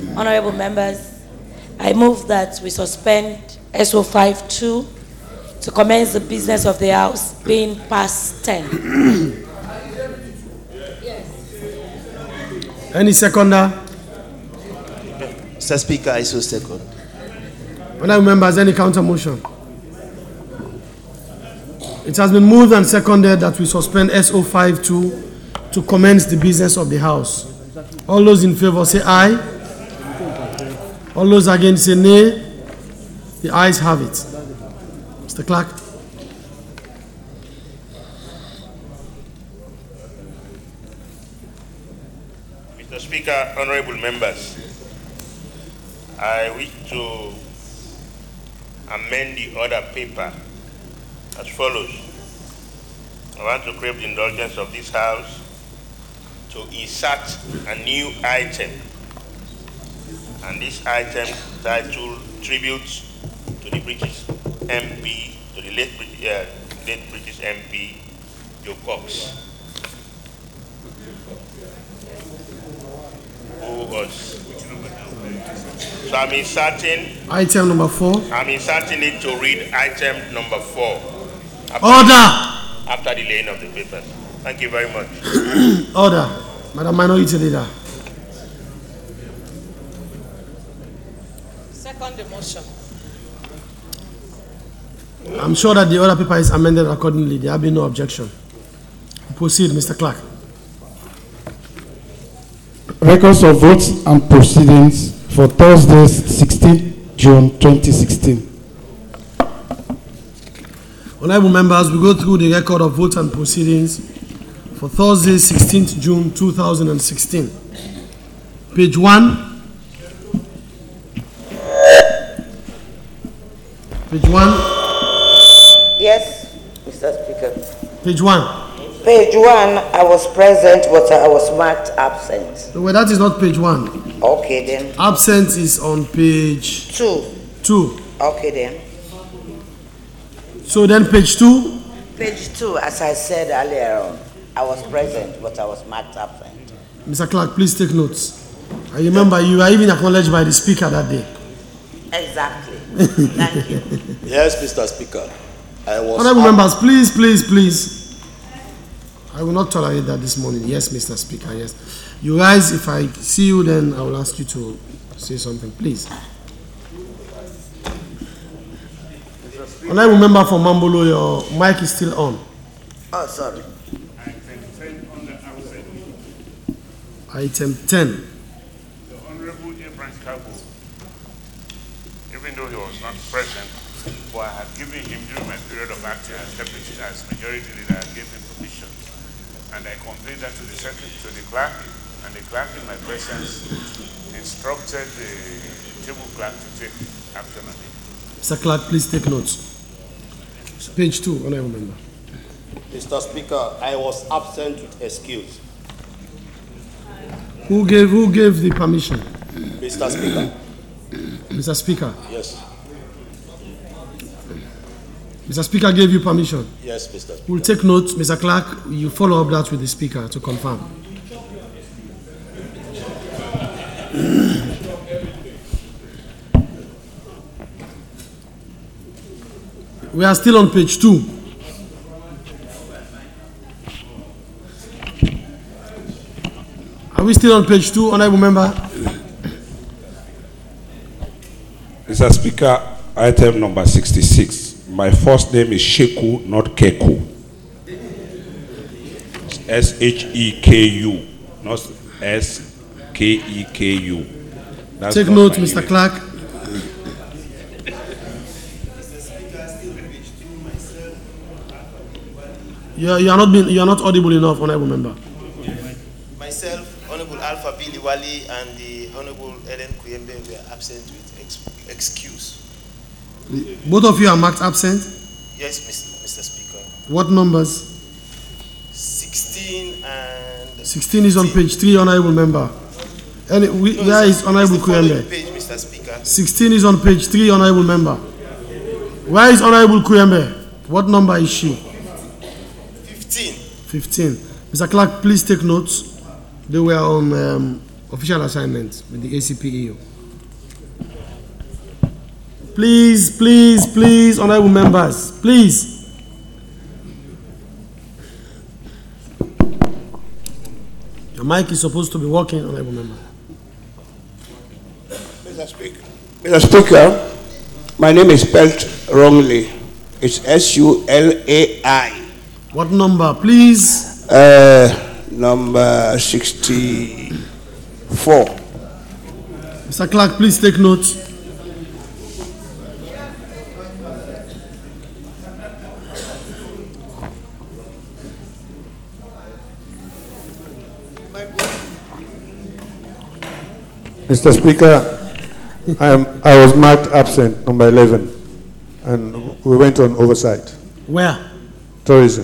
Honorable members, I move that we suspend SO52 to commence the business of the House being past 10. Any seconder? Mr. Speaker, I so second. Honorable members, any counter motion? It has been moved and seconded that we suspend SO52 to commence the business of the House. All those in favor say aye. All those against say nay. The ayes have it. Mr. Clerk. Mr. Speaker, honorable members, I wish to amend the order paper as follows. I want to crave the indulgence of this House to insert a new item, and this item titled Tribute to the British MP, to the late British MP, Joe Cox, who was. So I'm inserting item number 4. I'm inserting it to read item number 4. After the laying of the papers. Thank you very much. Order. Madam Minority Leader. Second the motion. I'm sure that the order paper is amended accordingly. There have been no objection. Proceed, Mr. Clerk. Records of votes and proceedings for Thursday, 16th June 2016. Honorable members, we go through the record of votes and proceedings for Thursday, 16th June 2016. Page 1. Page 1. Yes, Mr. Speaker. Page 1. Page 1, I was present, but I was marked absent. Well, that is not page 1. Okay, then. Absent is on page 2. 2. Okay, then. So then page 2? Page 2, as I said earlier on, I was present, but I was marked absent. Mr. Clerk, please take notes. I remember you were even acknowledged by the Speaker that day. Exactly. Thank you. Yes, Mr. Speaker. Honorable members, please. I will not tolerate that this morning. Yes, Mr. Speaker, yes. You guys, if I see you, then I will ask you to say something, please. Honorable member for Mambolo, your mic is still on. Oh, sorry. Item 10. The Honorable Abraham Kabo, even though he was not present, but I had given him during my period of acting as deputy, as majority leader, I gave him permission. And I conveyed that to the secretary, to the clerk, and the clerk in my presence instructed the table clerk to take action on it. Mr. Clerk, please take notes. Page 2, honorable member. Mr. Speaker, I was absent with excuse. Who gave the permission? Mr. Speaker. Mr. Speaker. Yes. Mr. Speaker gave you permission? Yes, Mr. Speaker. We'll take notes. Mr. Clerk, you follow up that with the Speaker to confirm. We are still on page 2. Are we still on page 2, honorable member? Mr. Speaker, item number 66. My first name is Sheku, not Keku. S-H-E-K-U, not S-K-E-K-U. Take note, Mr. Clerk. You are not audible enough, honorable member. Myself, Honorable Alpha Billy Wali, and the Honorable Ellen Kuyembe were absent with excuse. Both of you are marked absent? Yes, Mr. Speaker. What numbers? 16 and... 16 is on page 3, honorable member. Where is honorable Kuyembe? Page, Mr. Speaker. 16 is on page 3, honorable member. Where is honorable Kuyembe? What number is she? 15. 15. Mr. Clerk, please take notes. They were on official assignment with the ACPEO. Please, please, please, honorable members, please. Your mic is supposed to be working, honorable member. Mr. Speaker, my name is spelled wrongly. It's SULAI. What number, please? Number 64. Mr. Clerk, please take note. Mr. Speaker, I was marked absent, number 11, and we went on oversight. Where? Tourism.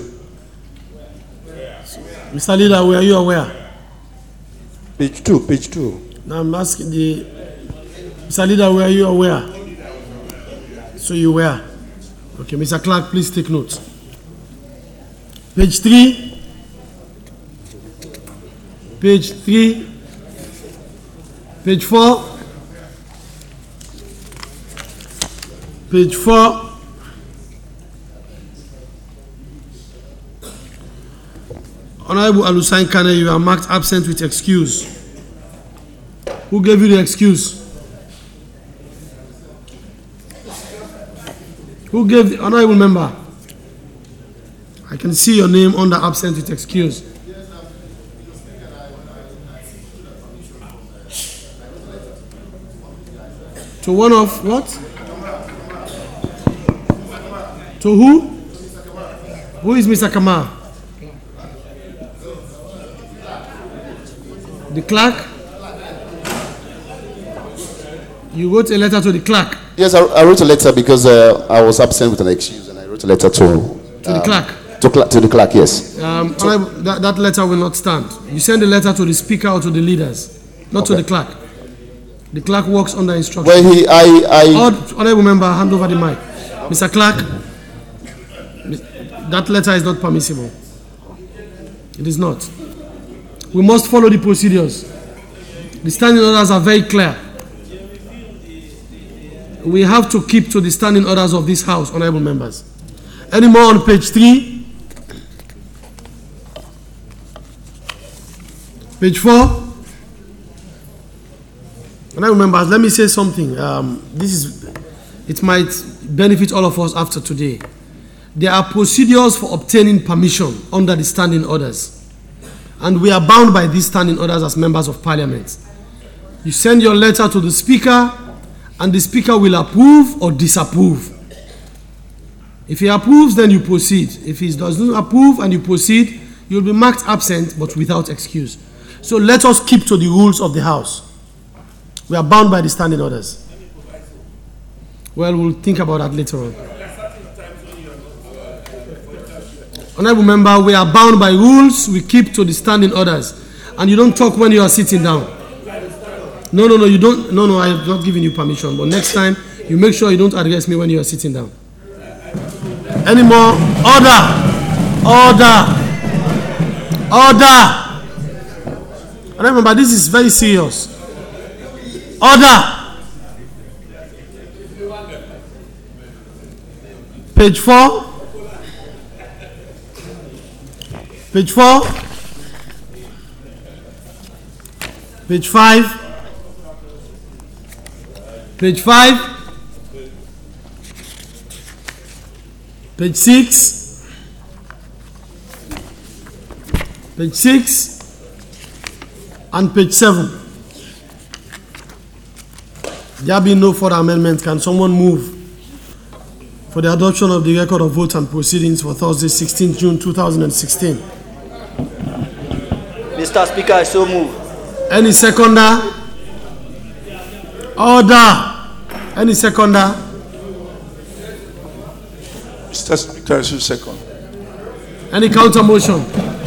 Mr. Leader, were you aware? Page 2, page 2. Now I'm asking the... Mr. Leader, were you aware? So you were. Okay, Mr. Clerk, please take note. Page 3. Page 3. Page 4. Page 4. Honorable Alusain Kane, you are marked absent with excuse. Who gave you the excuse? Who gave the honorable member? I can see your name under absent with excuse. To one of what? To who? Who is Mr. Kamal? The clerk? You wrote a letter to the clerk? Yes, I wrote a letter because I was absent with an excuse, and I wrote a letter to the clerk? To the clerk, yes. That letter will not stand. You send the letter to the speaker or to the leaders, not to the clerk. The clerk works under instruction. Well, Honorable member, hand over the mic. Mr. Clerk, that letter is not permissible. It is not. We must follow the procedures. The standing orders are very clear. We have to keep to the standing orders of this house, honorable members. Any more on page 3? Page 4? Honorable members, let me say something. It might benefit all of us after today. There are procedures for obtaining permission under the standing orders. And we are bound by these standing orders as members of parliament. You send your letter to the speaker, and the speaker will approve or disapprove. If he approves, then you proceed. If he does not approve and you proceed, you will be marked absent but without excuse. So let us keep to the rules of the house. We are bound by the standing orders. Well, we'll think about that later on. Honorable member, we are bound by rules. We keep to the standing orders. And you don't talk when you are sitting down. No, you don't. No, I have not given you permission. But next time, you make sure you don't address me when you are sitting down. Any more? Order! Remember, this is very serious. Order! Page 4. Page 4. Page 5. Page 5. Page 6. Page 6. And page 7. There being no further amendment, can someone move for the adoption of the record of votes and proceedings for Thursday, 16 June 2016? Mr. Speaker, I so move. Any seconder? Order. Any seconder? Mr. Speaker, I so second. Any counter motion?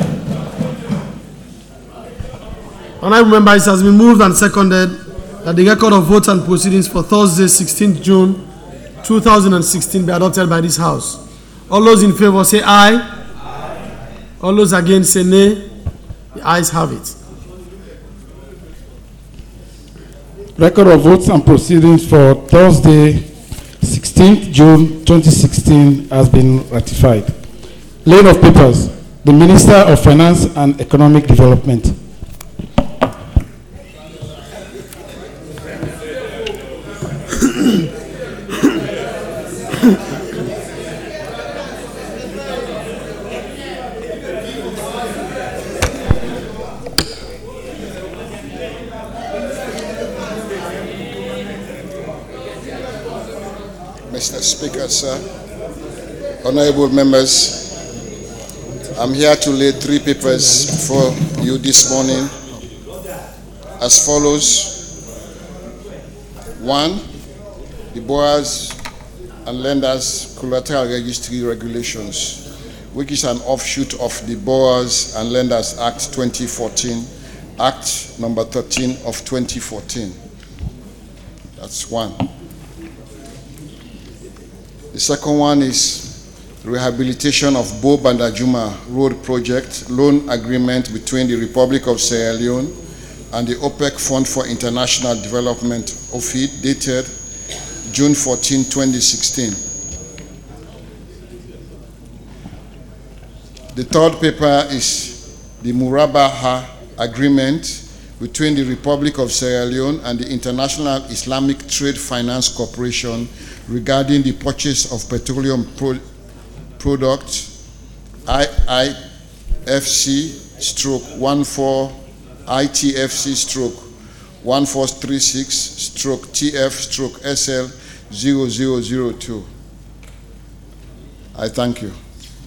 Honorable member, it has been moved and seconded that the record of votes and proceedings for Thursday, 16th June 2016 be adopted by this House. All those in favor say aye. All those against say nay. The ayes have it. Record of votes and proceedings for Thursday, 16th June 2016 has been ratified. Laying of papers. The Minister of Finance and Economic Development. Mr. Speaker, sir, honorable members, I'm here to lay 3 papers for you this morning as follows. 1, the Borrowers and Lenders Collateral Registry Regulations, which is an offshoot of the Borrowers and Lenders Act 2014, Act number 13 of 2014. That's 1. The second one is rehabilitation of Bo Bandajuma Road Project loan agreement between the Republic of Sierra Leone and the OPEC Fund for International Development, OFID, dated June 14, 2016. The third paper is the Murabaha Agreement between the Republic of Sierra Leone and the International Islamic Trade Finance Corporation regarding the purchase of petroleum products, IIFC/14 ITFC/1436/TF/SL0002. I thank you.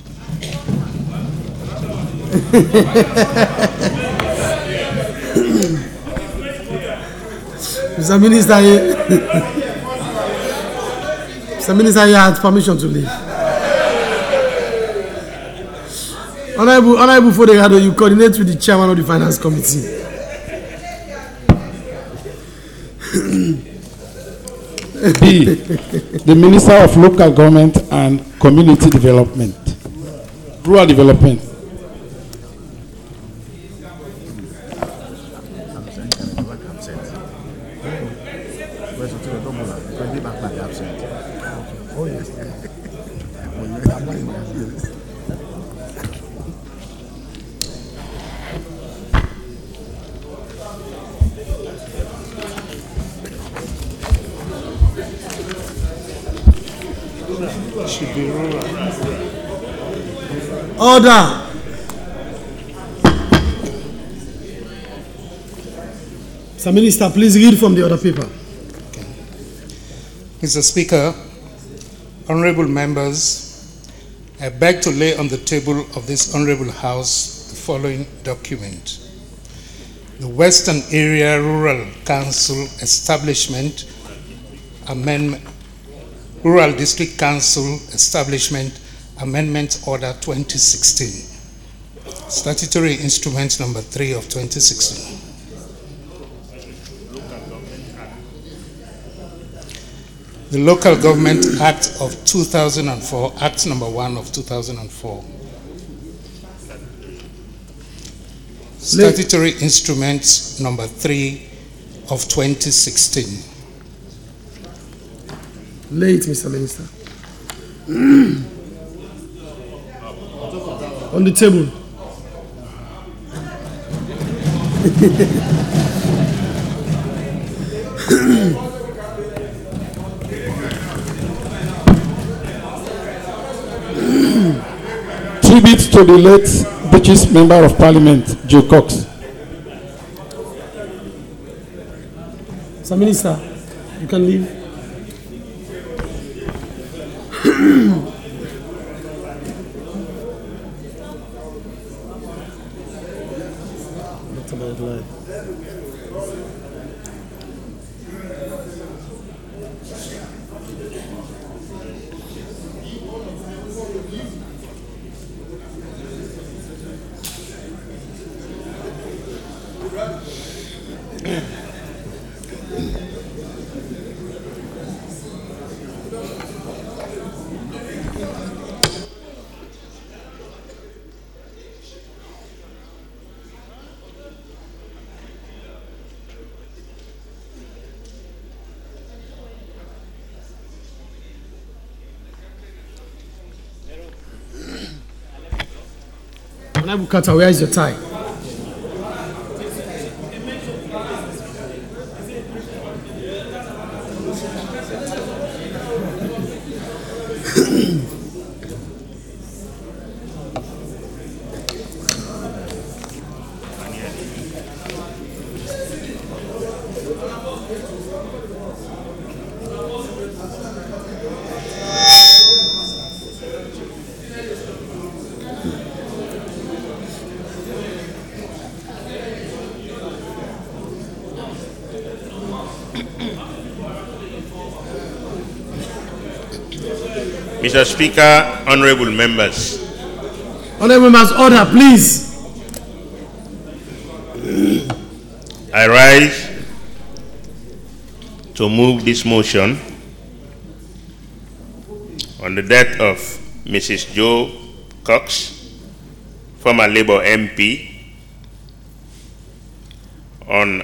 Mr. Minister, Mr. Minister, you had permission to leave. Honorable Fodegado, you coordinate with the chairman of the Finance Committee. B, the Minister of Local Government and Community Development, Rural Development. Order. Mr. Minister, please read from the other paper. Mr. Speaker, honorable members, I beg to lay on the table of this honorable House the following document. The Western Area Rural Council Establishment Amendment, Rural District Council Establishment Amendment Order 2016, Statutory Instrument number 3 of 2016. The Local Government Act of 2004, Act number 1 of 2004. Statutory Instrument number 3 of 2016. Late, Mr. Minister. On the table. Tribute to the late British Member of Parliament, Joe Cox. Mr. Minister, you can leave. Not about life. Honorable Carter, where is your tie? Mr. Speaker, honorable members. Honorable members, order, please. I rise to move this motion on the death of Mrs. Jo Cox, former Labour MP, on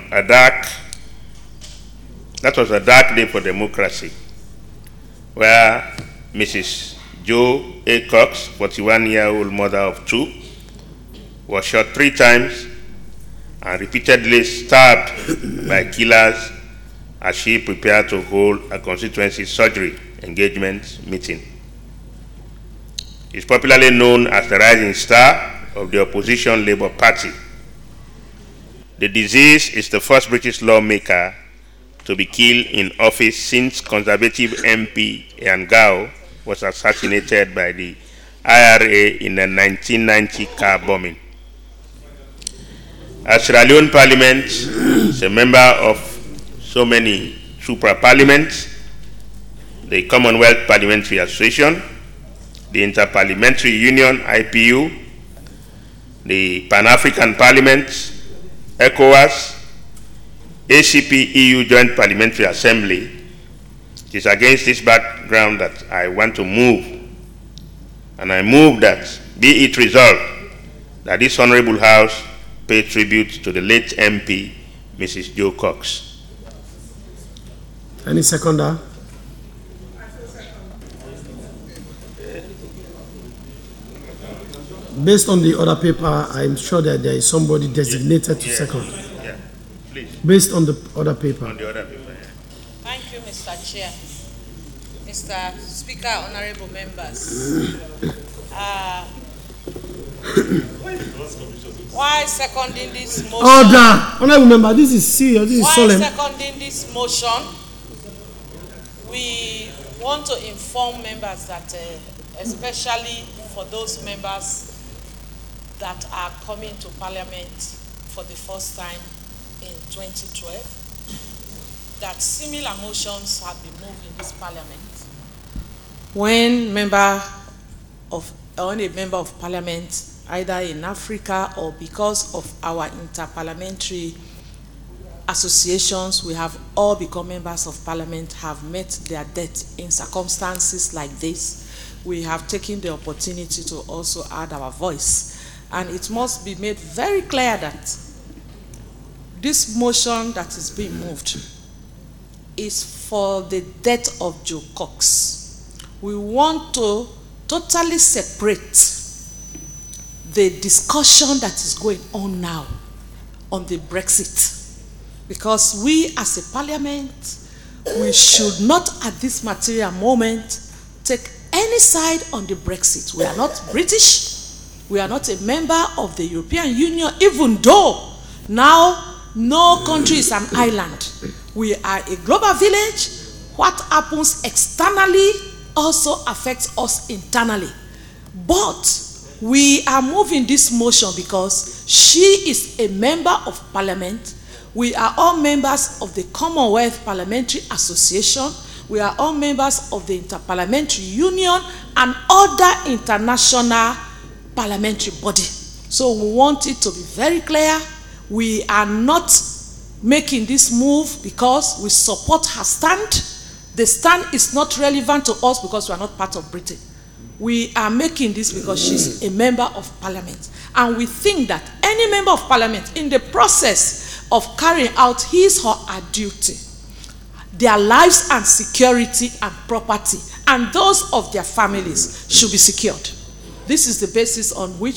that was a dark day for democracy, where Mrs. Jo A. Cox, 41-year-old mother of two, was shot 3 times and repeatedly stabbed by killers as she prepared to hold a constituency surgery engagement meeting. It's popularly known as the rising star of the opposition Labour Party. The deceased is the first British lawmaker to be killed in office since Conservative MP Ian Gao was assassinated by the IRA in the 1990 car bombing. As Sierra Leone Parliament is a member of so many super parliaments, the Commonwealth Parliamentary Association, the Interparliamentary Union IPU, the Pan-African Parliament, ECOWAS, ACP EU Joint Parliamentary Assembly. It is against this background that I want to move, and I move that be it resolved that this Honorable House pay tribute to the late MP, Mrs. Jo Cox. Any seconder? Based on the other paper, I'm sure that there is somebody designated to second. Yeah, please. Based on the other paper. On the other paper. Thank you, Mr. Chair. Mr. Speaker, honorable members. Why seconding this motion? Order! Honorable member, this is serious, this is solemn. Why seconding this motion? We want to inform members that, especially for those members that are coming to Parliament for the first time in 2012, that similar motions have been moved in this Parliament. When a member of Parliament, either in Africa or because of our interparliamentary associations, we have all become members of Parliament, have met their death in circumstances like this, we have taken the opportunity to also add our voice. And it must be made very clear that this motion that is being moved is for the death of Jo Cox. We want to totally separate the discussion that is going on now on the Brexit. Because we as a parliament, we should not at this material moment take any side on the Brexit. We are not British. We are not a member of the European Union, even though now no country is an island. We are a global village. What happens externally also affects us internally. But we are moving this motion because she is a member of Parliament. We are all members of the Commonwealth Parliamentary Association. We are all members of the Interparliamentary Union and other international parliamentary body. So we want it to be very clear. We are not making this move because we support her stand. The stand is not relevant to us because we are not part of Britain. We are making this because she's a member of Parliament. And we think that any member of Parliament in the process of carrying out his or her duty, their lives and security and property and those of their families should be secured. This is the basis on which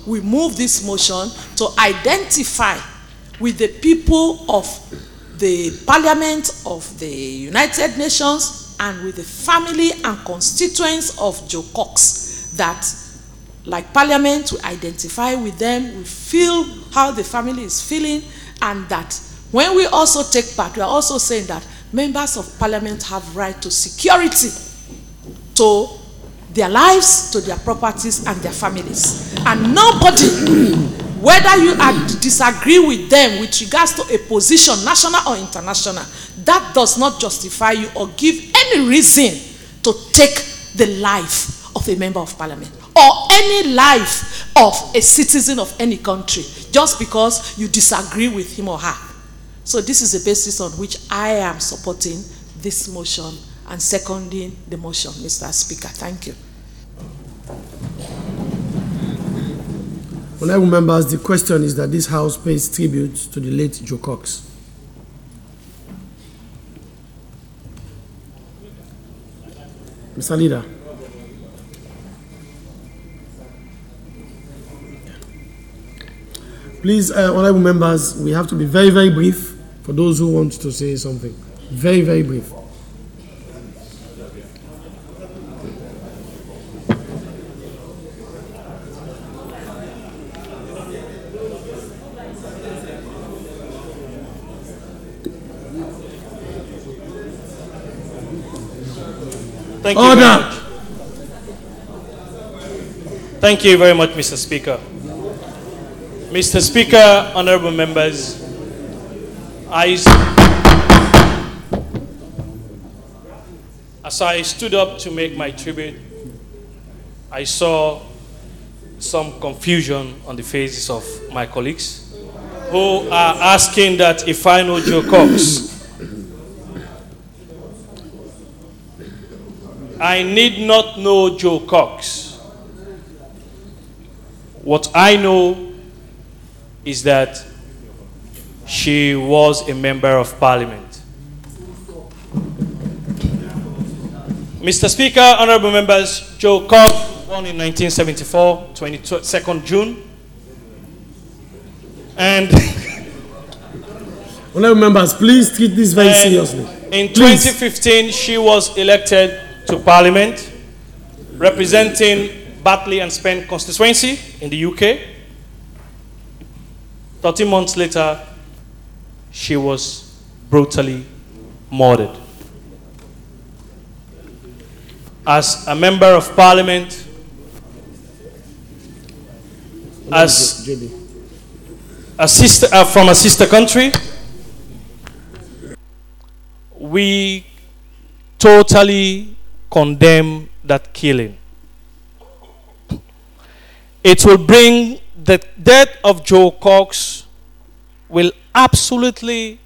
we move this motion to identify with the people of the Parliament of the United Nations and with the family and constituents of Joe Cox, that like Parliament, we identify with them, we feel how the family is feeling, and that when we also take part, we are also saying that members of Parliament have right to security, to their lives, to their properties and their families. And nobody, whether you disagree with them with regards to a position, national or international, that does not justify you or give any reason to take the life of a member of Parliament or any life of a citizen of any country just because you disagree with him or her. So this is the basis on which I am supporting this motion and seconding the motion, Mr. Speaker. Thank you. Honourable members, the question is that this House pays tribute to the late Joe Cox. Mr. Leader. Please, honourable members, we have to be very, very brief for those who want to say something. Very, very brief. Thank you very much. Thank you very much, Mr. Speaker. Mr. Speaker, honorable members, as I stood up to make my tribute, I saw some confusion on the faces of my colleagues who are asking that if I know Joe Cox. I need not know Joe Cox. What I know is that she was a member of Parliament. Mr. Speaker, honorable members, Joe Cox was born in 1974, 22nd June. And honorable members, please treat this very seriously. In 2015, she was elected to Parliament, representing Batley and Spen constituency in the UK. 13 months later, she was brutally murdered. As a member of Parliament, as a sister from a sister country, we totally condemn that killing. It will bring the death of Joe Cox will absolutely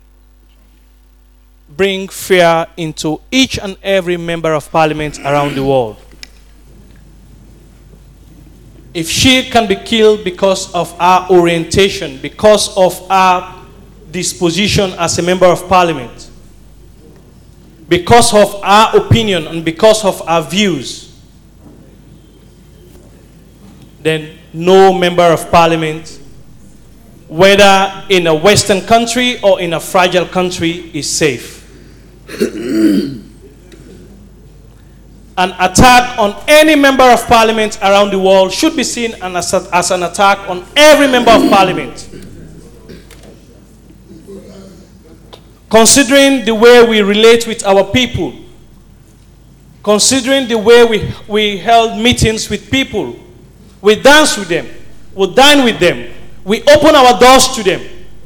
bring fear into each and every member of Parliament around the world. If she can be killed because of our orientation, because of our disposition as a member of Parliament, because of our opinion and because of our views, then no member of Parliament, whether in a Western country or in a fragile country, is safe. An attack on any member of Parliament around the world should be seen as an attack on every member of Parliament. Considering the way we relate with our people, considering the way we held meetings with people, we dance with them, we dine with them, we open our doors to them,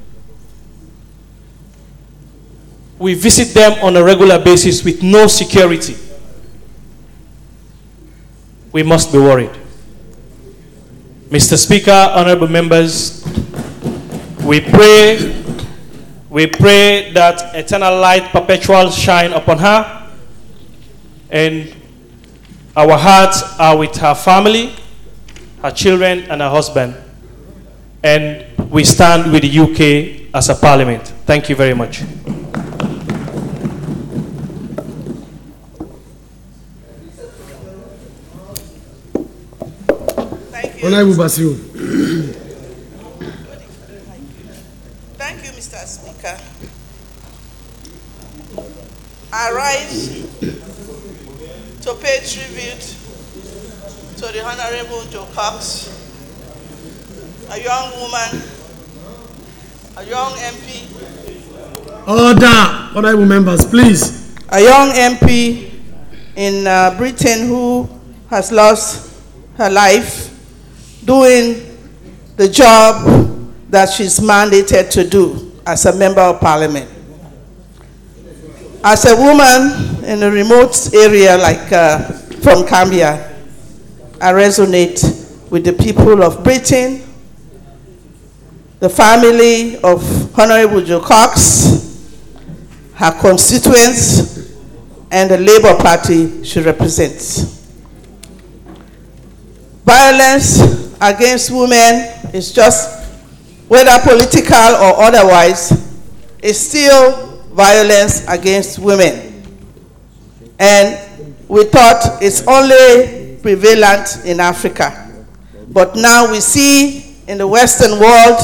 we visit them on a regular basis with no security, we must be worried. Mr. Speaker, honorable members, we pray that eternal light perpetual shine upon her, and our hearts are with her family, her children and her husband, and we stand with the UK as a Parliament. Thank you very much. Honorable Basiru. I rise to pay tribute to the Honorable Jo Cox, a young woman, a young MP. Order, honorable members, please. A young MP in Britain who has lost her life doing the job that she's mandated to do as a member of parliament. As a woman in a remote area like from Cambia, I resonate with the people of Britain, the family of Honorable Jo Cox, her constituents, and the Labour Party she represents. Violence against women is just, whether political or otherwise, is still violence against women. And we thought it's only prevalent in Africa. But now we see in the Western world,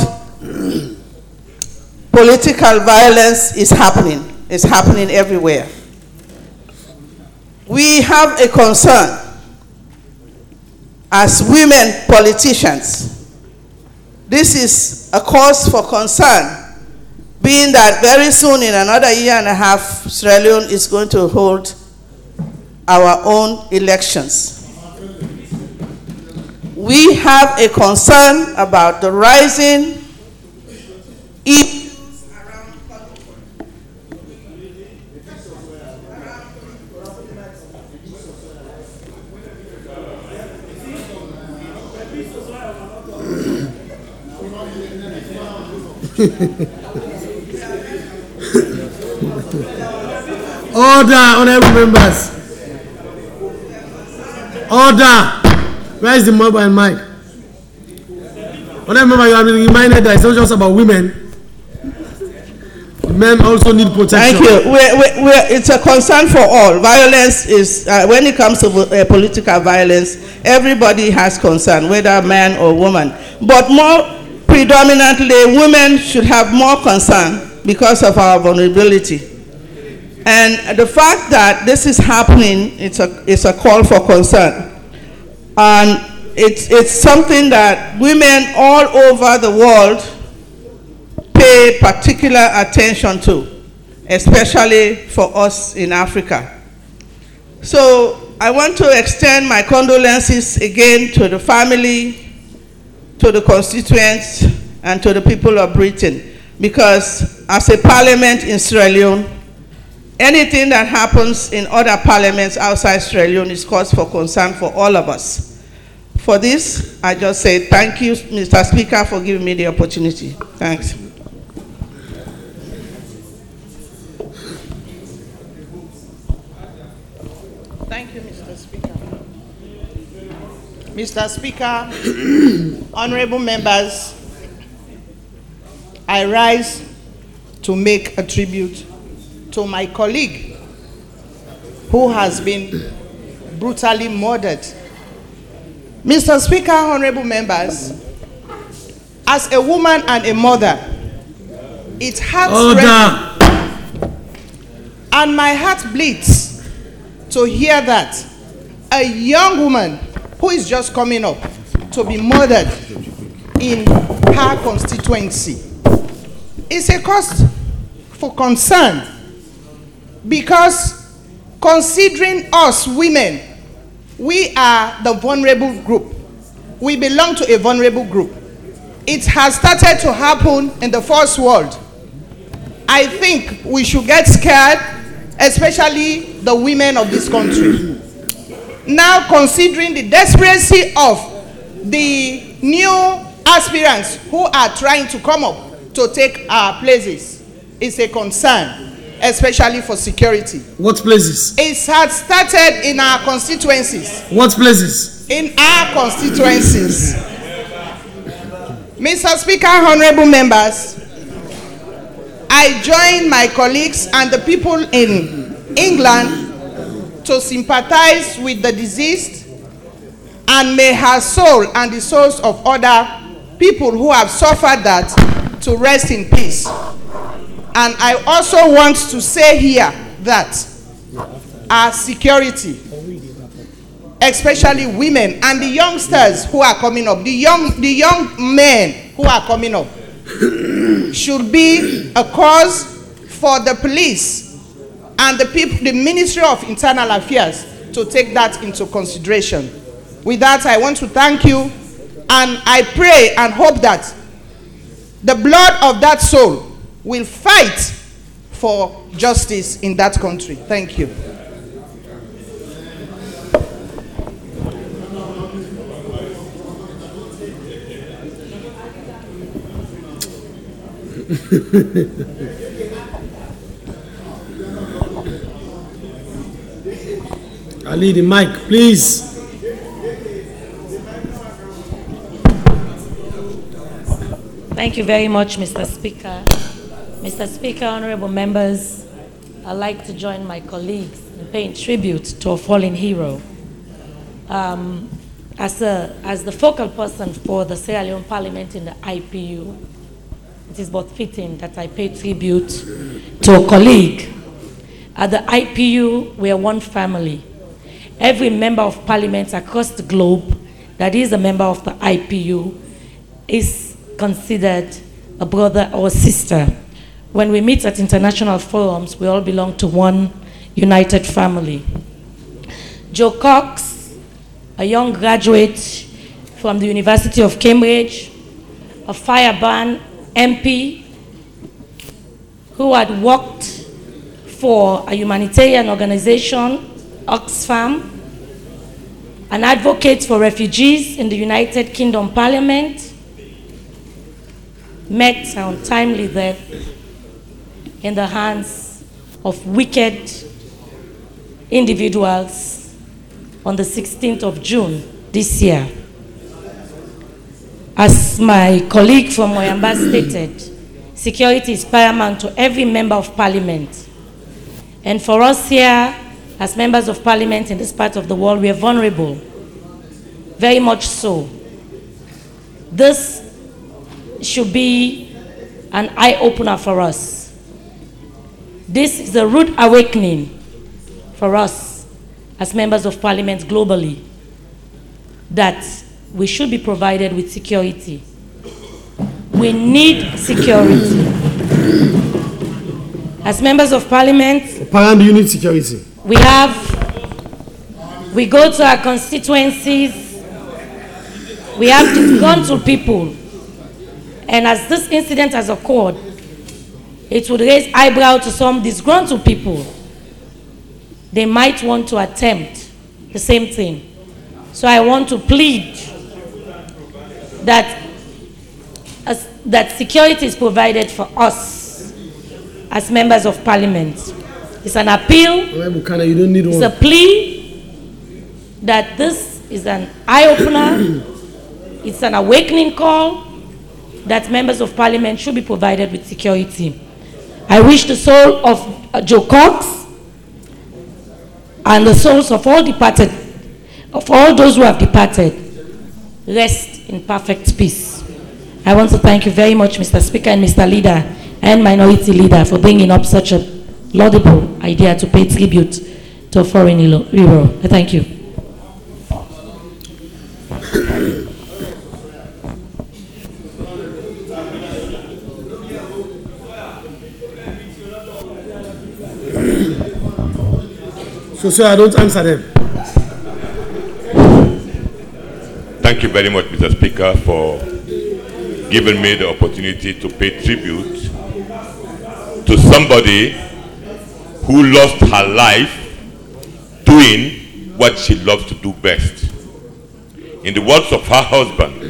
political violence is happening. It's happening everywhere. We have a concern as women politicians. This is a cause for concern, being that very soon, in another year and a half, Sierra Leone is going to hold our own elections. We have a concern about the rising issues around Order, honorable members. Order. Where is the mobile mic? Honorable member, you have been reminded that it's not just about women. Men also need protection. Thank you. It's a concern for all. Violence is, when it comes to political violence, everybody has concern, whether man or woman. But more predominantly, women should have more concern because of our vulnerability. And the fact that this is happening, it's a call for concern. And it's something that women all over the world pay particular attention to, especially for us in Africa. So I want to extend my condolences again to the family, to the constituents, and to the people of Britain, because as a parliament in Sierra Leone, anything that happens in other parliaments outside Sierra Leone is cause for concern for all of us. For this, I just say thank you, Mr. Speaker, for giving me the opportunity. Thanks. Thank you, Mr. Speaker. Mr. Speaker, honorable members, I rise to make a tribute to my colleague who has been brutally murdered. Mr. Speaker, honorable members, as a woman and a mother, it hurts and my heart bleeds to hear that a young woman who is just coming up to be murdered in her constituency is a cause for concern, because considering us women, we are the vulnerable group. We belong to a vulnerable group. It has started to happen in the first world. I think we should get scared, especially the women of this country. Now, considering the desperacy of the new aspirants who are trying to come up to take our places, is a concern, especially for security. What places? It has started in our constituencies. What places? In our constituencies. Mr. Speaker, honorable members, I join my colleagues and the people in England to sympathize with the deceased, and may her soul and the souls of other people who have suffered that to rest in peace. And I also want to say here that our security, especially women and the youngsters who are coming up, the young men who are coming up, should be a cause for the police and the Ministry of Internal Affairs to take that into consideration. With that, I want to thank you, and I pray and hope that the blood of that soul will fight for justice in that country. Thank you. Ali, the mic, please. Thank you very much, Mr. Speaker. Mr. Speaker, honorable members, I'd like to join my colleagues in paying tribute to a fallen hero. As the focal person for the Sierra Leone Parliament in the IPU, it is but fitting that I pay tribute to a colleague. At the IPU, we are one family. Every member of Parliament across the globe that is a member of the IPU is considered a brother or a sister. When we meet at international forums, we all belong to one united family. Joe Cox, a young graduate from the University of Cambridge, a firebrand MP who had worked for a humanitarian organization, Oxfam, an advocate for refugees in the United Kingdom Parliament, met an untimely death in the hands of wicked individuals on the 16th of June this year. As my colleague from Moyamba stated, security is paramount to every member of Parliament. And for us here, as members of Parliament in this part of the world, we are vulnerable, very much so. This should be an eye-opener for us. This is a rude awakening for us as members of Parliament globally, that we should be provided with security. We need security. As members of Parliament, Parliament, you need security. We go to our constituencies, we have disgruntled people, and as this incident has occurred, it would raise eyebrow to some disgruntled people. They might want to attempt the same thing. So I want to plead that security is provided for us as members of Parliament. It's an appeal, it's a plea that this is an eye-opener, it's an awakening call that members of Parliament should be provided with security. I wish the soul of Joe Cox and the souls of all departed, of all those who have departed, rest in perfect peace. I want to thank you very much, Mr. Speaker and Mr. Leader and Minority Leader, for bringing up such a laudable idea to pay tribute to a foreign hero. Thank you. So I don't answer them. Thank you very much, Mr. Speaker, for giving me the opportunity to pay tribute to somebody who lost her life doing what she loves to do best. In the words of her husband,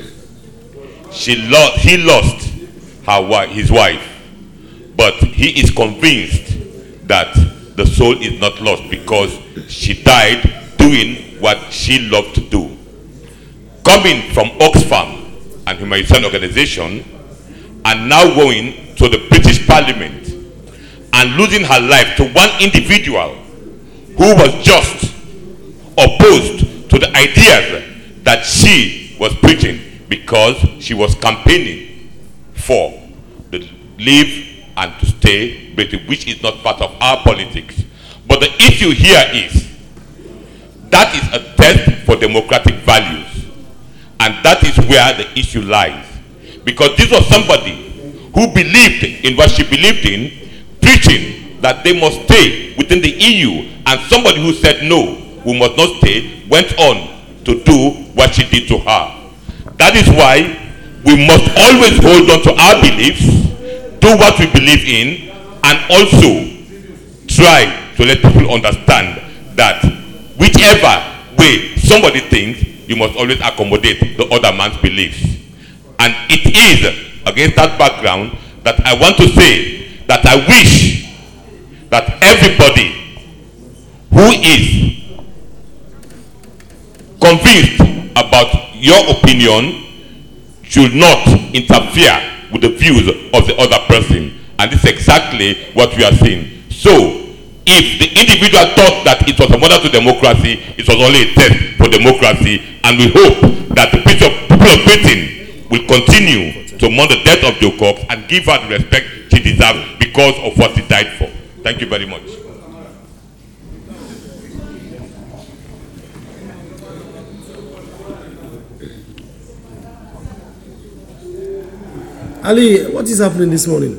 he lost his wife, but he is convinced that the soul is not lost because she died doing what she loved to do. Coming from Oxfam, an humanitarian organization, and now going to the British Parliament and losing her life to one individual who was just opposed to the ideas that she was preaching because she was campaigning for the live and to stay British, which is not part of our politics. But the issue here is, that is a test for democratic values. And that is where the issue lies. Because this was somebody who believed in what she believed in, preaching that they must stay within the EU, and somebody who said no, we must not stay, went on to do what she did to her. That is why we must always hold on to our beliefs, do what we believe in, and also try to let people understand that whichever way somebody thinks, you must always accommodate the other man's beliefs. And it is against that background that I want to say that I wish that everybody who is convinced about your opinion should not interfere with the views of the other person. And this is exactly what we are seeing. So, if the individual thought that it was a mother to democracy, it was only a test for democracy, and we hope that the people of Britain will continue to mourn the death of Jo Cox and give her the respect she deserves because of what she died for. Thank you very much. Ali, what is happening this morning?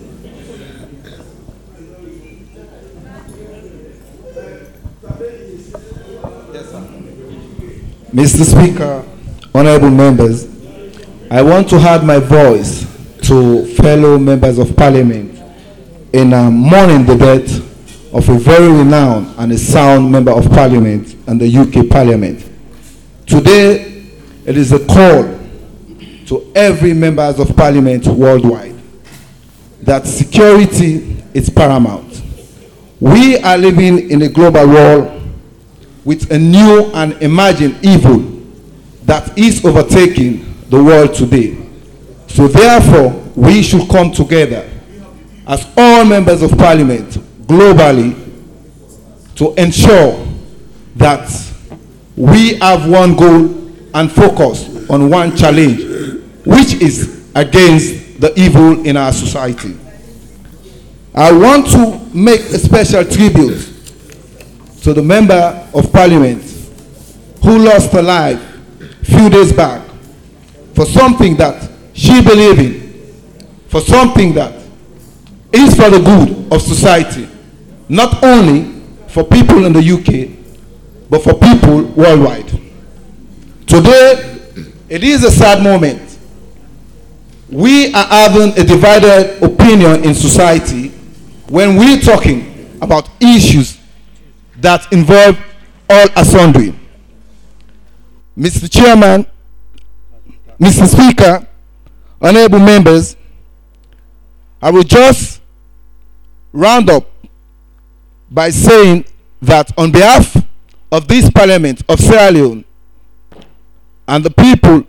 Mr. Speaker, honorable members, I want to add my voice to fellow members of parliament in mourning the death of a very renowned and a sound member of parliament in the UK parliament. Today, it is a call to every members of parliament worldwide that security is paramount. We are living in a global world with a new and emerging evil that is overtaking the world today. So therefore, we should come together as all members of parliament globally to ensure that we have one goal and focus on one challenge, which is against the evil in our society. I want to make a special tribute to the member of parliament who lost her life a few days back for something that she believed in, for something that is for the good of society, not only for people in the UK, but for people worldwide. Today, it is a sad moment. We are having a divided opinion in society when we're talking about issues that involve all assembly. Mr. Chairman, Mr. Speaker, honorable members, I will just round up by saying that on behalf of this Parliament of Sierra Leone and the people,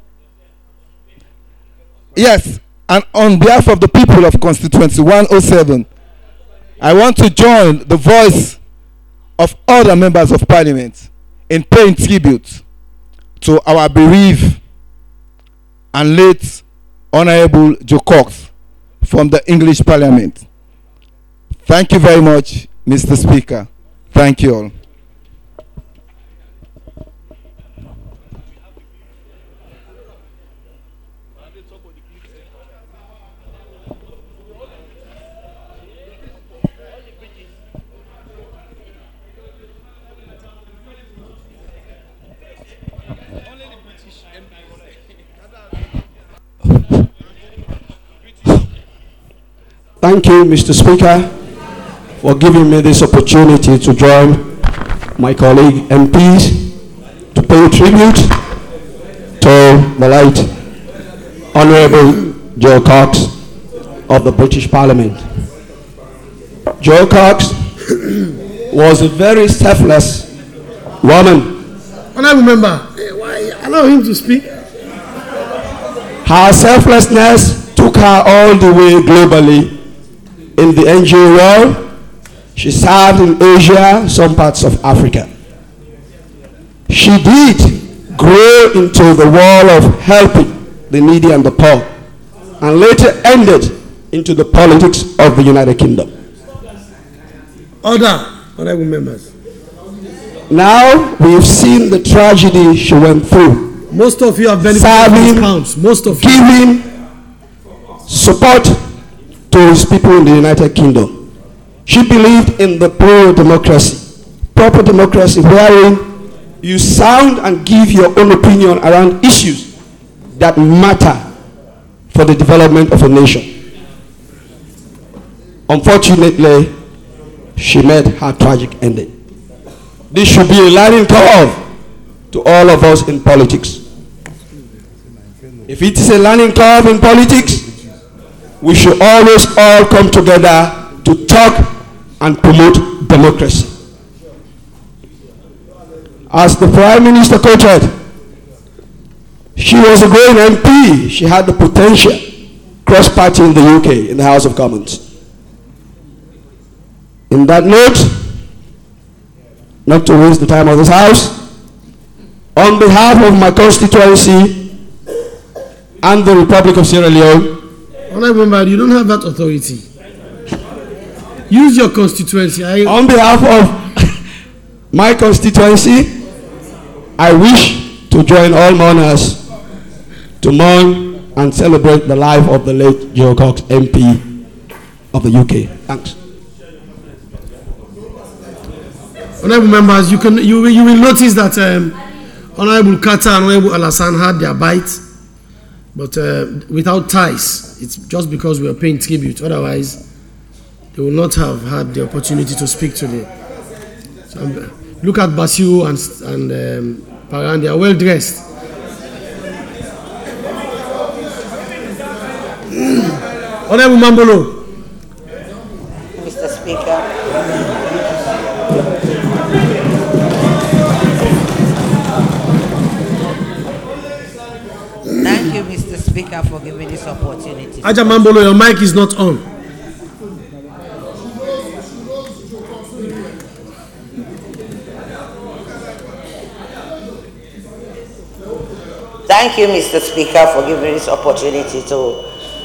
yes, and on behalf of the people of Constituency 107, I want to join the voice of other members of Parliament in paying tribute to our bereaved and late Honorable Jo Cox from the English Parliament. Thank you very much, Mr. Speaker. Thank you all. Thank you, Mr. Speaker, for giving me this opportunity to join my colleague MPs to pay tribute to the late Honorable Jo Cox of the British Parliament. Jo Cox was a very selfless woman. Honorable member, why allow him to speak? Her selflessness took her all the way globally. In the NGO world, she served in Asia, some parts of Africa. She did grow into the world of helping the needy and the poor, and later ended into the politics of the United Kingdom. Order. Honorable members. Now we've seen the tragedy she went through. Most of you have benefited from discounts. Most of you. Giving support to his people in the United Kingdom. She believed in the pro-democracy, proper democracy, wherein you sound and give your own opinion around issues that matter for the development of a nation. Unfortunately, she met her tragic ending. This should be a learning curve to all of us in politics. If it is a learning curve in politics, we should always all come together to talk and promote democracy. As the Prime Minister quoted, she was a great MP. She had the potential cross-party in the UK, in the House of Commons. In that note, not to waste the time of this House, on behalf of my constituency and the Republic of Sierra Leone. Honorable member, you don't have that authority. Use your constituency. On behalf of my constituency, I wish to join all mourners to mourn and celebrate the life of the late Joe Cox, MP of the UK. Thanks. Honorable members, you will notice that Honorable Carter and Honorable Alassane had their bite, but without ties. It's just because we are paying tribute. Otherwise, they will not have had the opportunity to speak today. So, look at Basiu and Paran; they are well dressed. Honorable Mambolo. Mr. Speaker. Thank you, Mr. Speaker, for giving this opportunity. Aja Mambolo, your mic is not on. Thank you, Mr. Speaker, for giving this opportunity to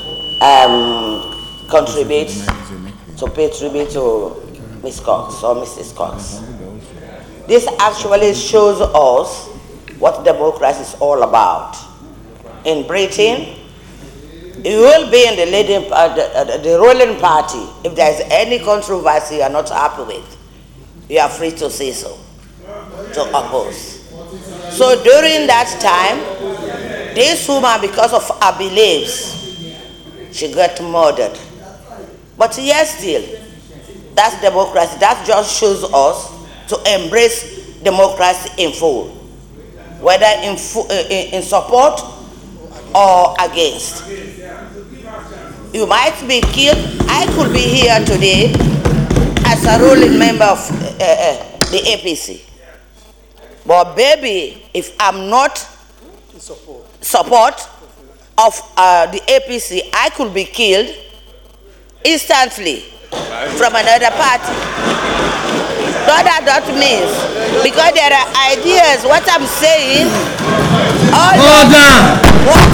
contribute, to pay tribute to Ms. Cox or Mrs. Cox. This actually shows us what democracy is all about. In Britain, you will be in the leading, the ruling party. If there is any controversy you are not happy with, you are free to say so, to oppose. So during that time, this woman, because of her beliefs, she got murdered. But yes, still, that's democracy. That just shows us to embrace democracy in full, whether in support or against. You might be killed. I could be here today as a ruling member of the APC. But baby, if I'm not support of the APC, I could be killed instantly from another party. What that means, because there are ideas. What I'm saying, what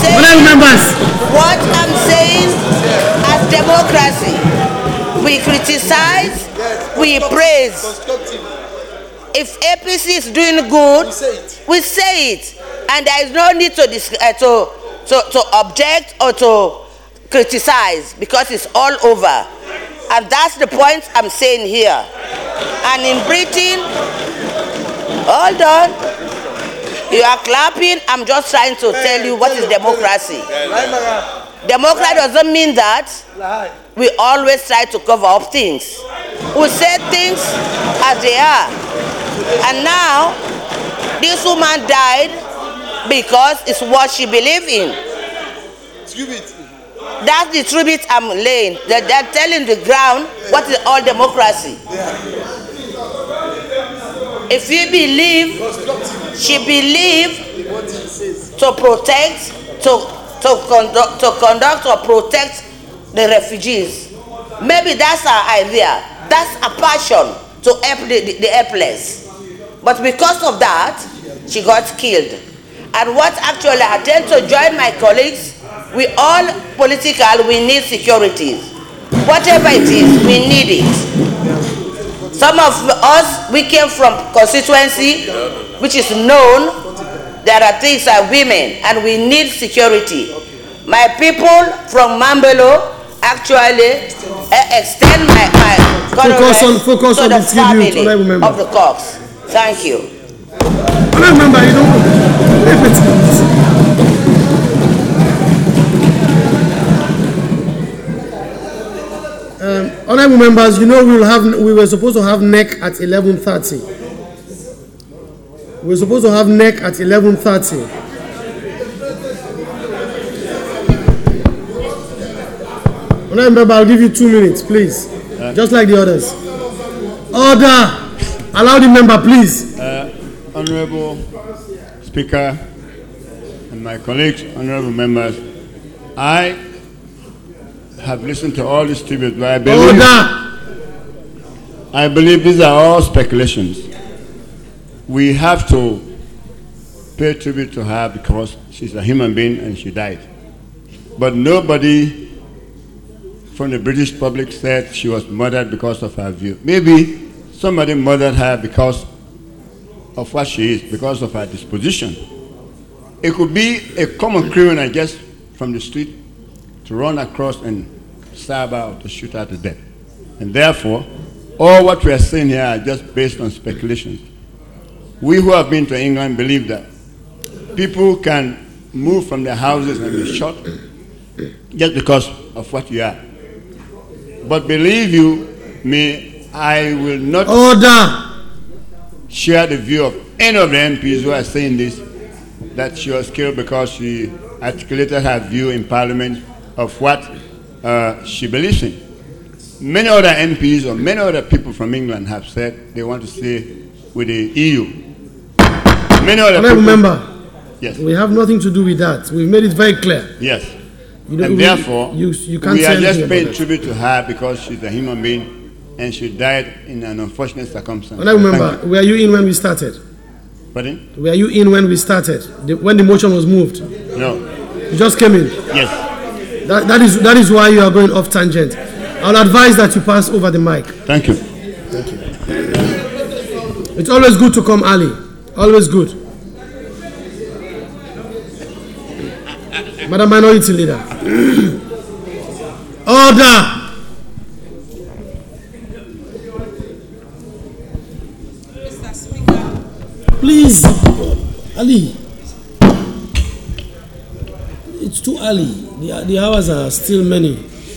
I'm saying, as democracy, we criticize, we praise. If APC is doing good, we say it, and there is no need to object or to criticize, because it's all over. And that's the point I'm saying here. And in Britain, hold on, you are clapping. I'm just trying to tell you what is democracy. Democracy doesn't mean that we always try to cover up things. We say things as they are. And now, this woman died because it's what she believed in. That's the tribute I'm laying. They're telling the ground what is all democracy. If you believe, she believed to protect, to conduct or protect the refugees. Maybe that's her idea. That's a passion to help the helpless. But because of that, she got killed. And what actually I tend to join my colleagues, we all political, we need security. Whatever it is, we need it. Some of us, we came from constituency, which is known. There are things like women, and we need security. My people from Mambelo actually extend my focus to on the the tribute, family of the Cox. Thank you. Remember, you don't. Honorable members, you know we were supposed to have NEC at 11:30. We were supposed to have NEC at 11:30. Honorable member, I'll give you 2 minutes, please. Just like the others. Order! Allow the member, please. Honorable Speaker and my colleagues, honorable members, I have listened to all these tributes, but I believe these are all speculations. We have to pay tribute to her because she's a human being and she died. But nobody from the British public said she was murdered because of her view. Maybe somebody murdered her because of what she is, because of her disposition. It could be a common criminal just from the street to run across and stab her or to shoot her to death. And therefore, all what we are saying here are just based on speculations. We who have been to England believe that people can move from their houses and be shot just because of what you are. But believe you me, I will not share the view of any of the MPs who are saying this, that she was killed because she articulated her view in Parliament of what she believes in. Many other MPs or many other people from England have said they want to stay with the EU. Many other people. Remember, yes, we have nothing to do with that. We've made it very clear. Yes. And therefore, you can't we say are just anything paying about tribute to her because she's a human being and she died in an unfortunate circumstance. And I remember, were you in when we started? Pardon? Were you in when we started? When the motion was moved? No. You just came in? Yes. That is why you are going off tangent. I'll advise that you pass over the mic. Thank you. Thank you. It's always good to come early. Always good. Madam Minority Leader. Order! Mr. Speaker. Please, Ali. It's too early. The hours are still many.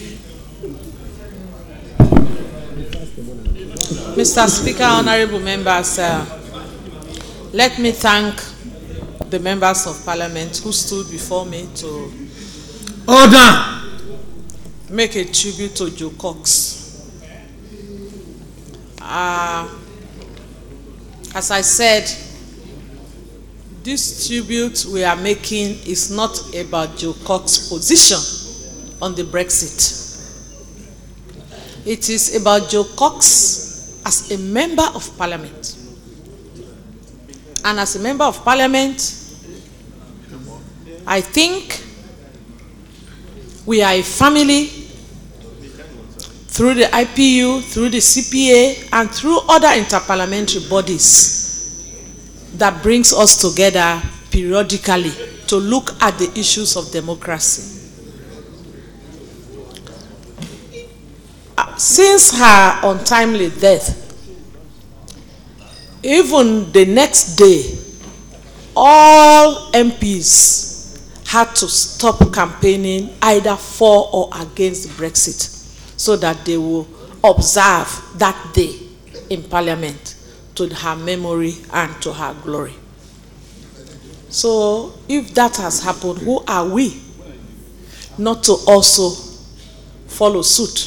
Mr. Speaker, honorable members, let me thank the members of Parliament who stood before me to make a tribute to Joe Cox. As I said, this tribute we are making is not about Joe Cox's position on the Brexit. It is about Joe Cox as a member of Parliament. And as a member of Parliament, I think we are a family through the IPU, through the CPA, and through other interparliamentary bodies that brings us together periodically to look at the issues of democracy. Since her untimely death, even the next day, all MPs had to stop campaigning either for or against Brexit so that they will observe that day in Parliament to her memory and to her glory. So if that has happened, who are we not to also follow suit?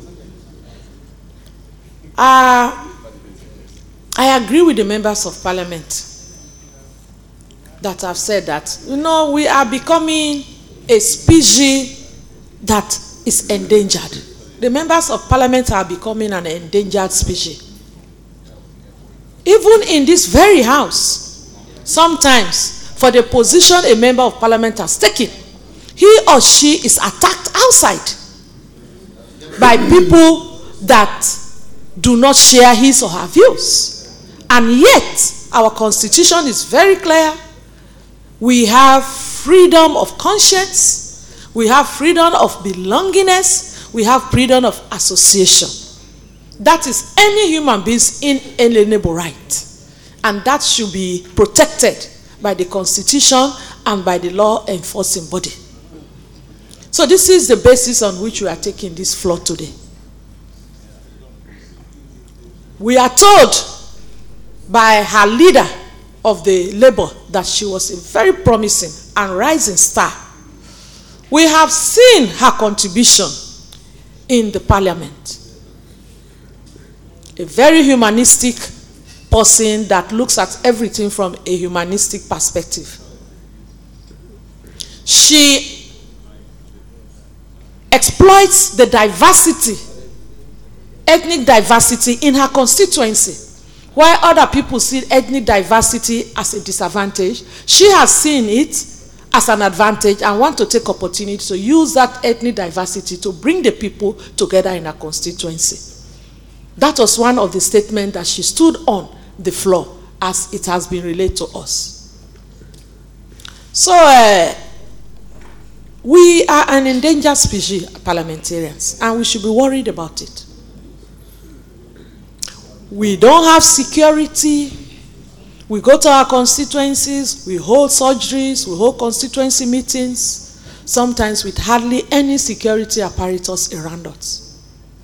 I agree with the members of Parliament that have said that, we are becoming a species that is endangered. The members of Parliament are becoming an endangered species. Even in this very house, sometimes for the position a member of Parliament has taken, he or she is attacked outside by people that do not share his or her views. And yet, our constitution is very clear. We have freedom of conscience. We have freedom of belongingness. We have freedom of association. That is any human being's inalienable right. And that should be protected by the constitution and by the law enforcing body. So this is the basis on which we are taking this floor today. We are told by her leader of the Labour that she was a very promising and rising star. We have seen her contribution in the parliament. A very humanistic person that looks at everything from a humanistic perspective. She exploits the diversity, ethnic diversity in her constituency. While other people see ethnic diversity as a disadvantage, she has seen it as an advantage and want to take opportunity to use that ethnic diversity to bring the people together in her constituency. That was one of the statements that she stood on the floor as it has been relayed to us. So, we are an endangered species, parliamentarians, and we should be worried about it. We don't have security. We go to our constituencies, we hold surgeries, we hold constituency meetings, sometimes with hardly any security apparatus around us.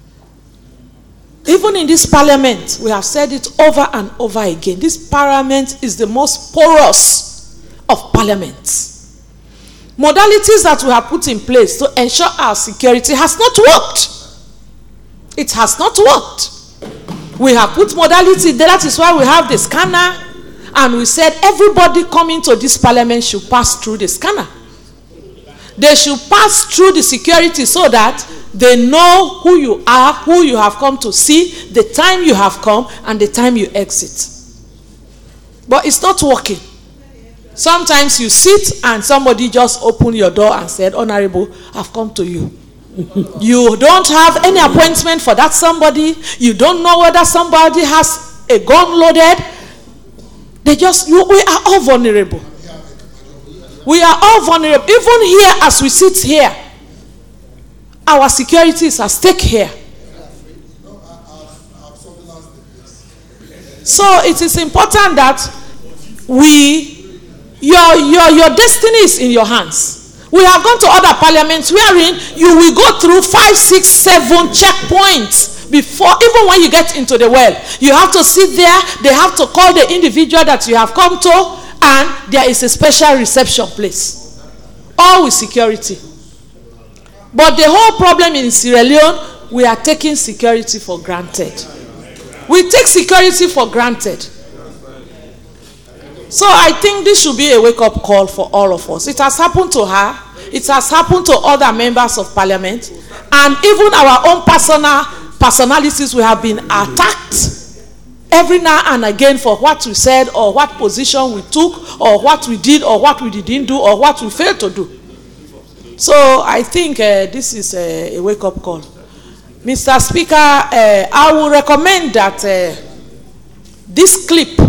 Even in this parliament, we have said it over and over again, this parliament is the most porous of parliaments. Modalities that we have put in place to ensure our security has not worked. It has not worked. We have put modality there. That is why we have the scanner. And we said everybody coming to this parliament should pass through the scanner. They should pass through the security so that they know who you are, who you have come to see, the time you have come, and the time you exit. But it's not working. Sometimes you sit and somebody just opened your door and said, "Honorable, I've come to you." You don't have any appointment for that somebody. You don't know whether somebody has a gun loaded. We are all vulnerable. We are all vulnerable. Even here, as we sit here, our security is at stake here. So it is important that your destiny is in your hands. We have gone to other parliaments wherein you will go through 5, 6, 7 checkpoints before, even when you get into the well. You have to sit there, they have to call the individual that you have come to, and there is a special reception place. All with security. But the whole problem in Sierra Leone, we are taking security for granted. We take security for granted. So I think this should be a wake-up call for all of us. It has happened to her. It has happened to other members of parliament. And even our own personalities, we have been attacked every now and again for what we said or what position we took or what we did or what we didn't do or what we failed to do. So I think this is a wake-up call. Mr. Speaker, I will recommend that this clip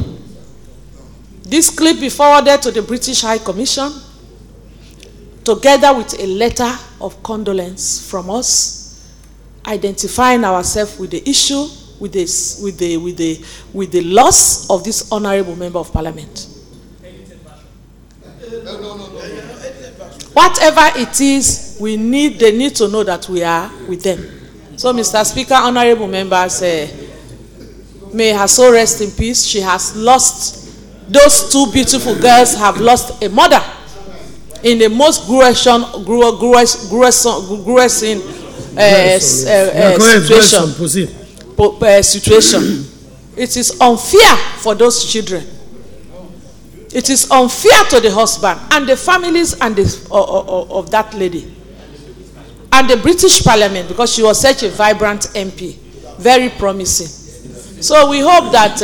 be forwarded to the British High Commission together with a letter of condolence from us, identifying ourselves with the issue, with the loss of this honorable member of parliament. Whatever it is, they need to know that we are with them. So, Mr. Speaker, honorable members, may her soul rest in peace. She has lost. Those two beautiful girls have lost a mother in the most gruesome situation. It is unfair for those children. It is unfair to the husband and the families and of that lady. And the British Parliament, because she was such a vibrant MP, very promising. So we hope that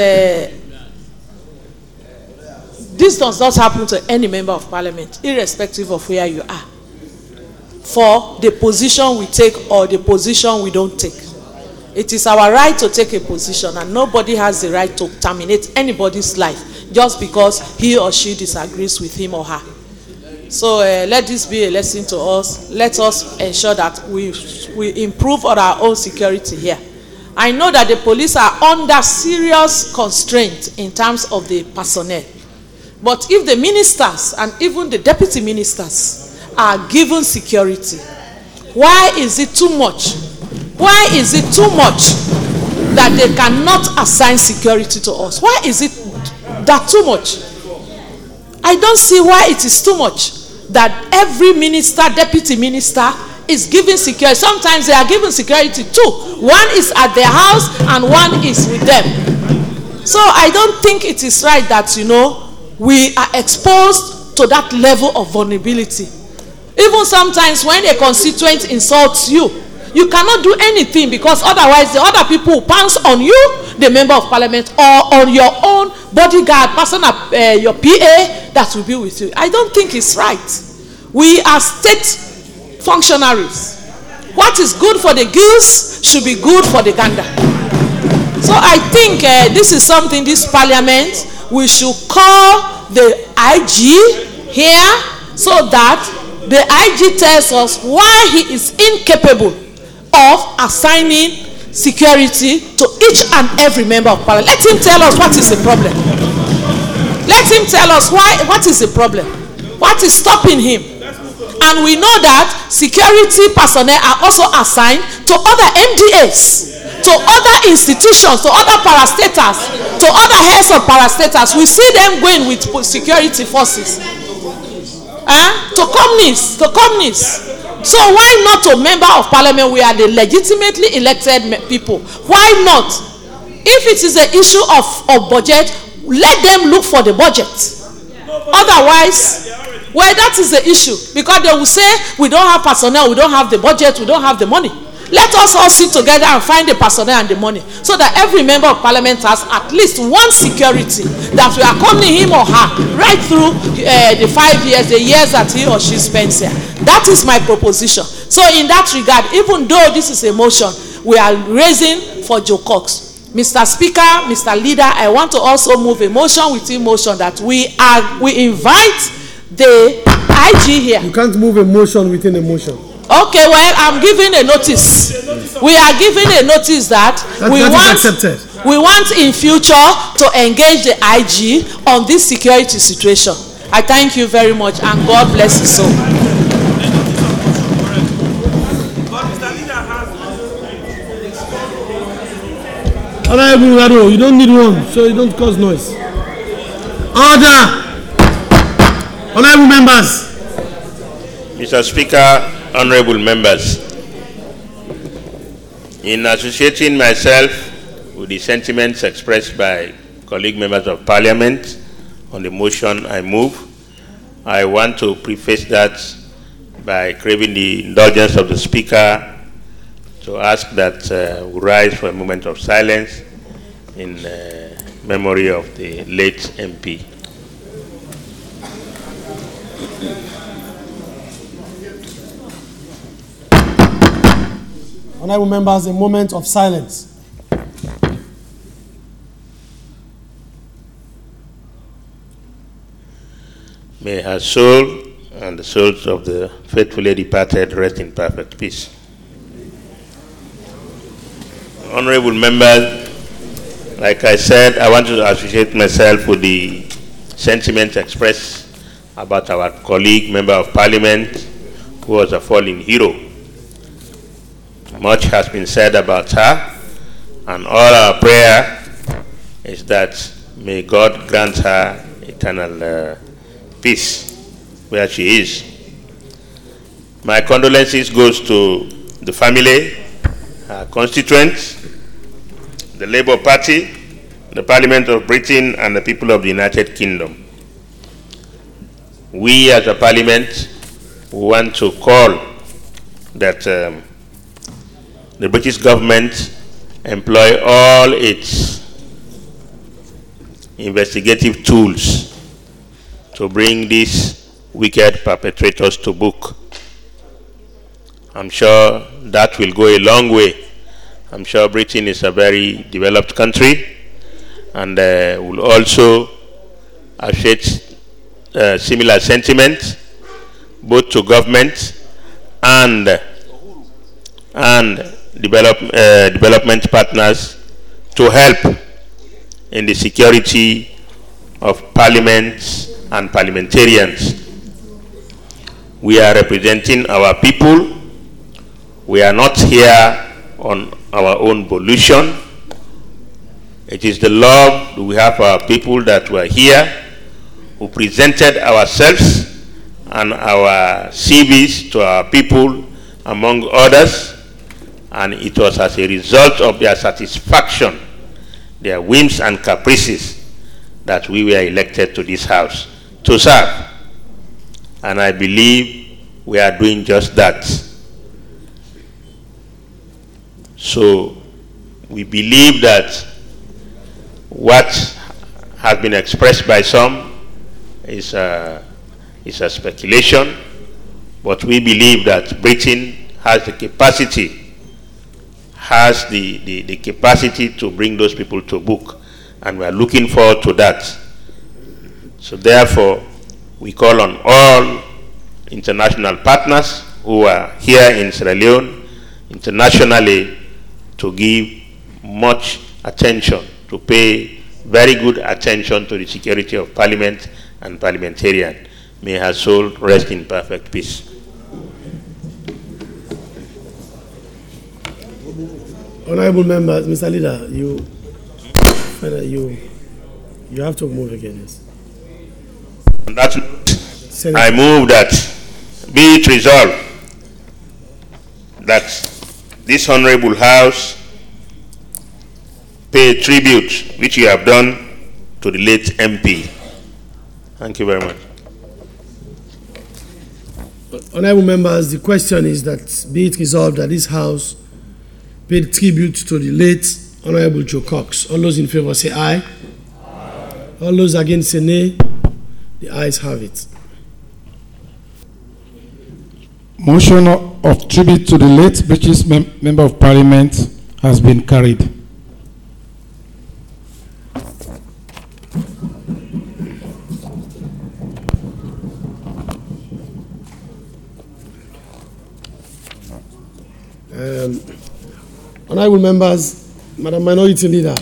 this does not happen to any member of parliament, irrespective of where you are, for the position we take or the position we don't take. It is our right to take a position, and nobody has the right to terminate anybody's life just because he or she disagrees with him or her. So let this be a lesson to us. Let us ensure that we improve on our own security here. I know that the police are under serious constraint in terms of the personnel. But if the ministers and even the deputy ministers are given security, why is it too much? Why is it too much that they cannot assign security to us? Why is it that too much? I don't see why it is too much that every minister, deputy minister is given security. Sometimes they are given security too. One is at their house and one is with them. So I don't think it is right that, you know, we are exposed to that level of vulnerability. Even sometimes when a constituent insults you, you cannot do anything because otherwise the other people will pounce on you, the member of parliament, or on your own bodyguard, personal, your PA that will be with you. I don't think it's right. We are state functionaries. What is good for the goose should be good for the gander. So I think this is something this parliament, we should call the IG here so that the IG tells us why he is incapable of assigning security to each and every member of parliament. Let him tell us what is the problem. Let him tell us what is the problem. What is stopping him? And we know that security personnel are also assigned to other MDAs, to other institutions, to other parastatals, to other heads of parastatals. We see them going with security forces. To companies. So why not to member of parliament? We are the legitimately elected people. Why not? If it is an issue of budget, let them look for the budget. Otherwise, well, that is the issue. Because they will say, we don't have personnel, we don't have the budget, we don't have the money. Let us all sit together and find the personnel and the money, so that every member of parliament has at least one security that will accompany him or her right through the 5 years, the years that he or she spends here. That is my proposition. So in that regard, even though this is a motion, we are raising for Joe Cox. Mr. Speaker, Mr. Leader, I want to also move a motion within motion that we invite the IG here. You can't move a motion within a motion. Okay, well, I'm giving a notice. We are giving a notice that we want in future to engage the IG on this security situation. I thank you very much, and God bless you so. Honorable Rado, you don't need one, so you don't cause noise. Order! Honorable members. Mr. Speaker, honorable members, in associating myself with the sentiments expressed by colleague members of parliament on the motion I move, I want to preface that by craving the indulgence of the Speaker to ask that we rise for a moment of silence in memory of the late MP. Honorable members, a moment of silence. May her soul and the souls of the faithfully departed rest in perfect peace. Honorable members, like I said, I want to associate myself with the sentiments expressed about our colleague, member of parliament, who was a fallen hero. Much has been said about her, and all our prayer is that may God grant her eternal peace where she is. My condolences goes to the family, her constituents, the Labour Party, the Parliament of Britain, and the people of the United Kingdom. We as a parliament want to call that the British government employ all its investigative tools to bring these wicked perpetrators to book. I'm sure that will go a long way, I'm sure Britain is a very developed country, and will also appreciate similar sentiments, both to government and development partners, to help in the security of parliaments and parliamentarians. We are representing our people. We are not here on our own volition. It is the love we have for our people that we are here, who presented ourselves and our CVs to our people, among others, and it was as a result of their satisfaction, their whims and caprices, that we were elected to this house to serve. And I believe we are doing just that. So we believe that what has been expressed by some is a speculation, but we believe that Britain has the capacity to bring those people to book, and we are looking forward to that. So therefore, we call on all international partners who are here in Sierra Leone, internationally, to give much attention, to pay very good attention to the security of Parliament and parliamentarian. May her soul rest in perfect peace. Honorable members, Mr. Leader, you have to move again. Yes. On that note, I move that be it resolved that this honorable house pay tribute which you have done to the late MP. Thank you very much. Honorable members, the question is that be it resolved that this house paid tribute to the late Honorable Joe Cox. All those in favor say aye. Aye. All those against say nay. The ayes have it. Motion of tribute to the late British Member of Parliament has been carried. Honorable members, Madam Minority Leader,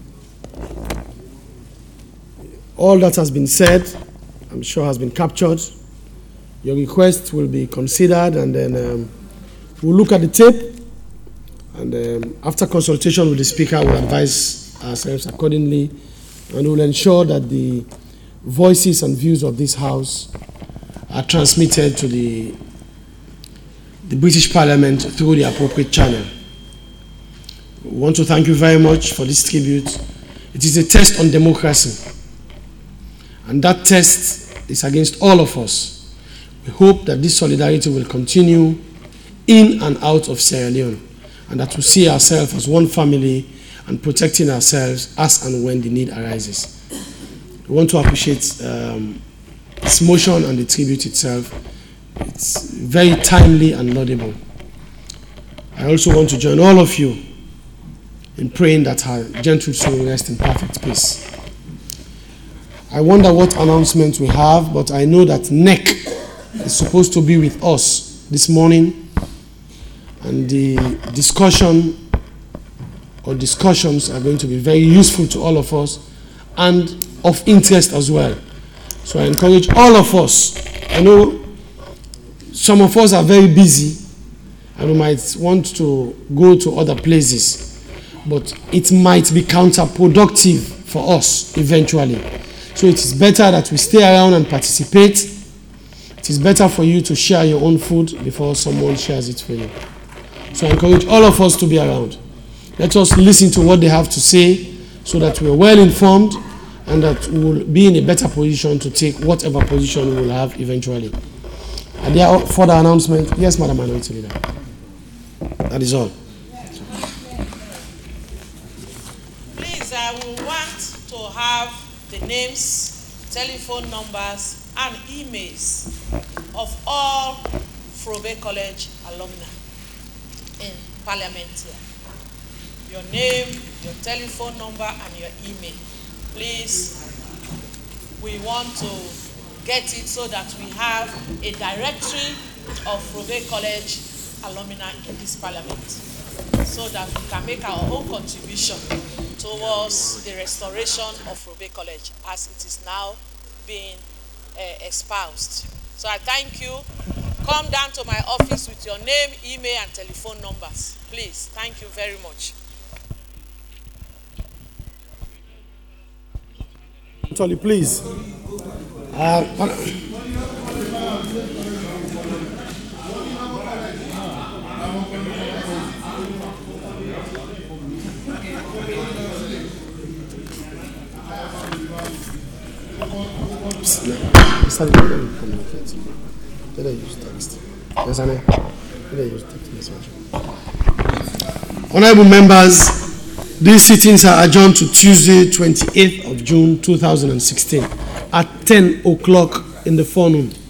all that has been said, I'm sure has been captured. Your request will be considered, and then we'll look at the tape, and after consultation with the Speaker, we'll advise ourselves accordingly, and we'll ensure that the voices and views of this House are transmitted to the British Parliament through the appropriate channel. We want to thank you very much for this tribute. It is a test on democracy, and that test is against all of us. We hope that this solidarity will continue in and out of Sierra Leone, and that we see ourselves as one family and protecting ourselves as and when the need arises. We want to appreciate this motion and the tribute itself. It's very timely and laudable. I also want to join all of you in praying that her gentle soul rest in perfect peace. I wonder what announcement we have, but I know that NEC is supposed to be with us this morning, and the discussion or discussions are going to be very useful to all of us and of interest as well. So I encourage all of us. I know some of us are very busy and we might want to go to other places, but it might be counterproductive for us eventually. So it is better that we stay around and participate. It is better for you to share your own food before someone shares it for you. So I encourage all of us to be around. Let us listen to what they have to say so that we are well informed and that we will be in a better position to take whatever position we will have eventually. Are there further announcements? Yes, Madam Minority Leader. That is all. Please, I will want to have the names, telephone numbers, and emails of all Frobe College alumni in Parliament here. your name, your telephone number, and your email. Please, we want to get it so that we have a directory of Frobe College alumni in this parliament, so that we can make our own contribution towards the restoration of Frobe College as it is now being espoused. So I thank you. Come down to my office with your name, email, and telephone numbers. Please, thank you very much. Tolly, please. Honorable members, these sittings are adjourned to Tuesday, 28th of June 2016 at 10 o'clock in the forenoon.